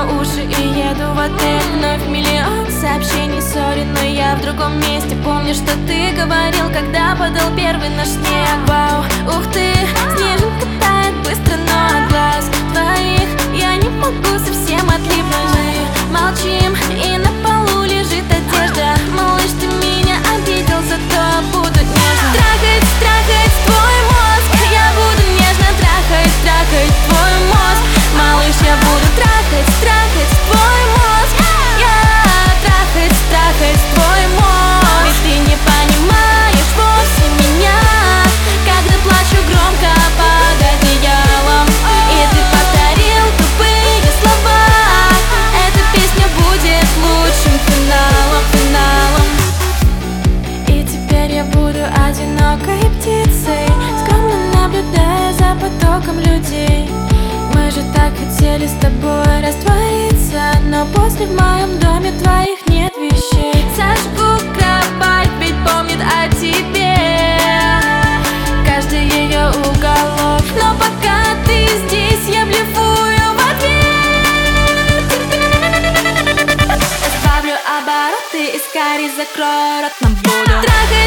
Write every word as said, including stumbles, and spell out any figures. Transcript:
закрою уши и еду в отель. Вновь миллион сообщений, сори, но я в другом месте. Помню, что ты говорил, когда подал первый наш снег. Вау, ух ты, снежинка тает быстро, но от глаз твоих я не могу совсем отлипнуть. Мы молчим, и на полу лежит одежда. Малыш, ты меня обидел, зато буду нежно трахать, трахать твой мозг. Я буду нежно трахать, трахать твой мозг. Малыш, я буду трахать, трахать твой мозг. Я трахать, трахать твой мозг. Ведь ты не понимаешь вовсе меня, когда плачу громко под одеялом, и ты повторил тупые слова. Эта песня будет лучшим финалом, финалом. И теперь я буду одинокой птицей, скромно наблюдая за потоком людей. Мы же так хотели с тобой раствориться, но после в моем доме твоих нет вещей. Сожгу кровать, ведь помнит о тебе каждый ее уголок. Но пока ты здесь, я блефую в ответ. Разбавлю обороты и скорее закрою рот, но буду трахать.